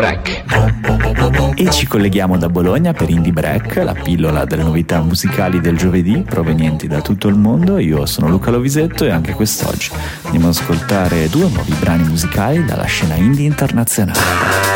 Break. E ci colleghiamo da Bologna per Indie Break, la pillola delle novità musicali del giovedì provenienti da tutto il mondo. Io sono Luca Lovisetto e anche quest'oggi andiamo ad ascoltare 2 nuovi brani musicali dalla scena indie internazionale.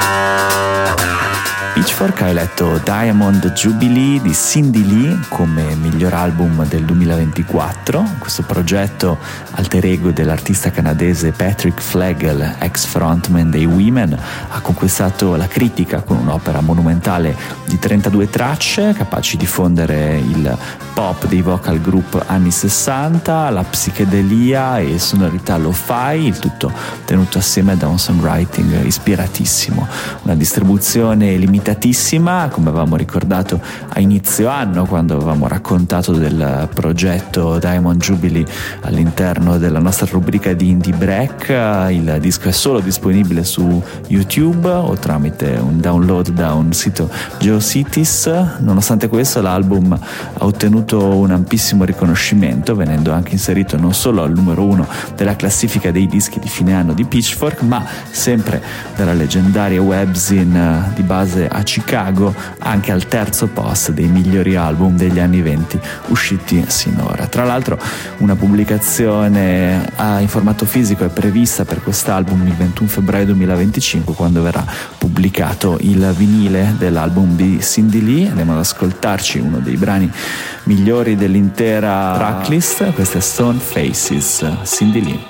Pitchfork ha eletto Diamond Jubilee di Cindy Lee come miglior album del 2024. Questo progetto alter ego dell'artista canadese Patrick Flegel, ex frontman dei Women, ha conquistato la critica con un'opera monumentale di 32 tracce capaci di fondere il pop dei vocal group anni 60, la psichedelia e sonorità lo-fi, il tutto tenuto assieme da un songwriting ispiratissimo. Una distribuzione limitatissima, come avevamo ricordato a inizio anno quando avevamo raccontato del progetto Diamond Jubilee all'interno della nostra rubrica di Indie Break. Il disco è solo disponibile su YouTube o tramite un download da un sito GeoCities. Nonostante questo, l'album ha ottenuto un ampissimo riconoscimento, venendo anche inserito non solo al numero 1 della classifica dei dischi di fine anno di Pitchfork, ma sempre dalla leggendaria webzine di base a Chicago anche al terzo posto dei migliori album degli anni 20 usciti sinora. Tra l'altro una pubblicazione in formato fisico è prevista per quest'album il 21 febbraio 2025, quando verrà pubblicato il vinile dell'album di Cindy Lee. Andiamo ad ascoltarci uno dei brani migliori dell'intera tracklist. Questa è Stone Faces, Cindy Lee.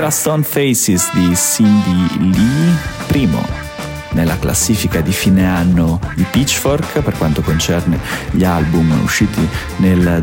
era Stone Faces di Cindy Lee, primo nella classifica di fine anno di Pitchfork per quanto concerne gli album usciti nel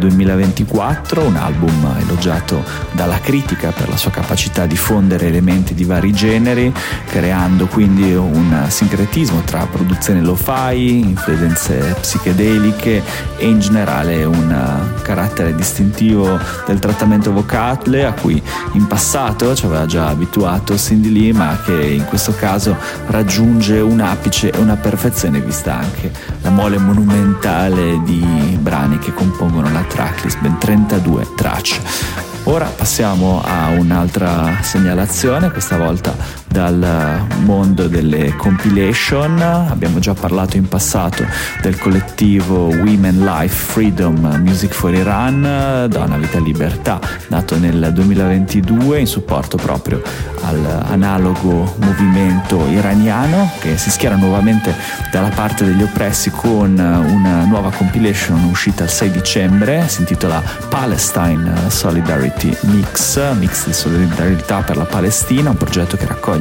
2024, un album elogiato dalla critica per la sua capacità di fondere elementi di vari generi, creando quindi un sincretismo tra produzione lo-fi, influenze psichedeliche e in generale un carattere distintivo del trattamento vocale a cui in passato ci aveva già abituato Cindy Lee, ma che in questo caso raggiunge un apice e una perfezione vista anche la mole monumentale di brani che compongono la tracklist, ben 32 tracce. Ora passiamo a un'altra segnalazione, questa volta dal mondo delle compilation. Abbiamo già parlato in passato del collettivo Women Life Freedom Music for Iran, Donna Vita Libertà, nato nel 2022 in supporto proprio all'analogo movimento iraniano, che si schiera nuovamente dalla parte degli oppressi con una nuova compilation uscita il 6 dicembre, si intitola Palestine Solidarity Mix di solidarietà per la Palestina, un progetto che raccoglie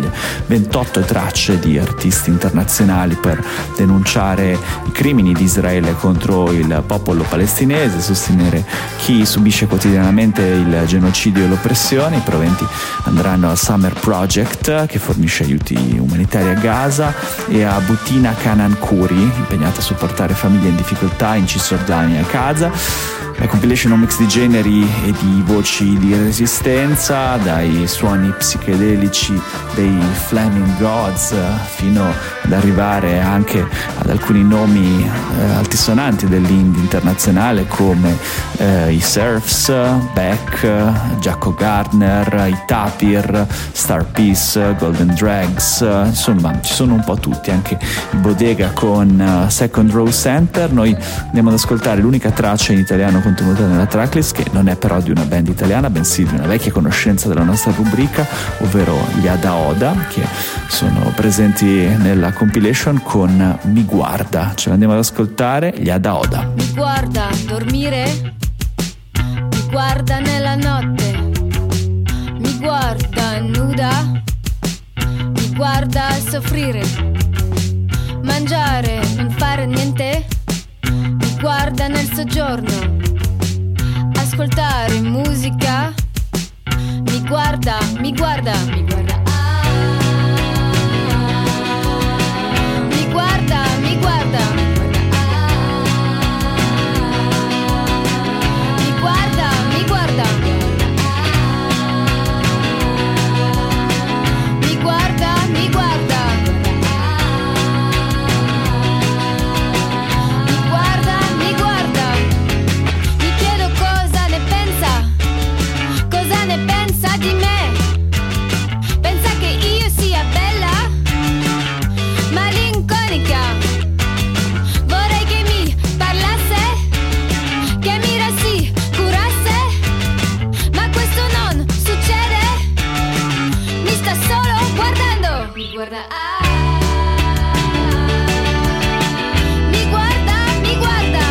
28 tracce di artisti internazionali per denunciare i crimini di Israele contro il popolo palestinese, sostenere chi subisce quotidianamente il genocidio e l'oppressione. I proventi andranno al Summer Project, che fornisce aiuti umanitari a Gaza, e a Butina Kanan Kuri, impegnata a supportare famiglie in difficoltà in Cisgiordania e Gaza. La compilation è un mix di generi e di voci di resistenza, dai suoni psichedelici dei Flaming Gods fino ad arrivare anche ad alcuni nomi altisonanti dell'indie internazionale come i Surfs, Beck, Jacko Gardner, i Tapir, Star Peace, Golden Drags, insomma ci sono un po' tutti, anche i Bodega con Second Row Center. Noi andiamo ad ascoltare l'unica traccia in italiano contenuta nella tracklist, che non è però di una band italiana, bensì di una vecchia conoscenza della nostra rubrica, ovvero gli Ada Oda, che sono presenti nella compilation con Mi Guarda. Ce l'andiamo ad ascoltare, gli Ada Oda. Mi guarda dormire, mi guarda nella notte, mi guarda nuda, mi guarda soffrire, mangiare, non fare niente, mi guarda nel soggiorno, ascoltare musica, mi guarda, mi guarda, mi guarda, mi guarda, mi guarda, mi guarda, mi guarda, mi guarda, mi guarda. Pensa di me, pensa che io sia bella, malinconica, vorrei che mi parlasse, che mi rassicurasse, ma questo non succede, mi sta solo guardando, mi guarda, mi guarda, mi guarda.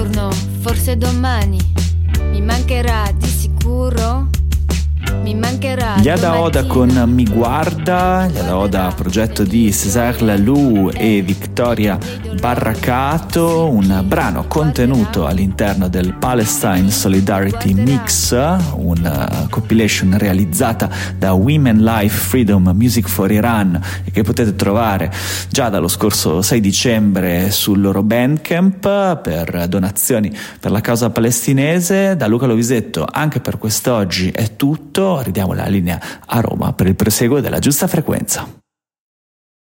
Forse domani mi mancherà di sicuro, mi mancherà sera. Yada Oda con Mi Guarda, Yada Oda progetto di César Laloux e Victoria Barracato, un brano contenuto all'interno del Palestine Solidarity Mix, una compilation realizzata da Women Life Freedom Music for Iran e che potete trovare già dallo scorso 6 dicembre sul loro Bandcamp per donazioni per la causa palestinese. Da Luca Lovisetto anche per quest'oggi è tutto, ridiamo la linea a Roma per il proseguo della giusta frequenza.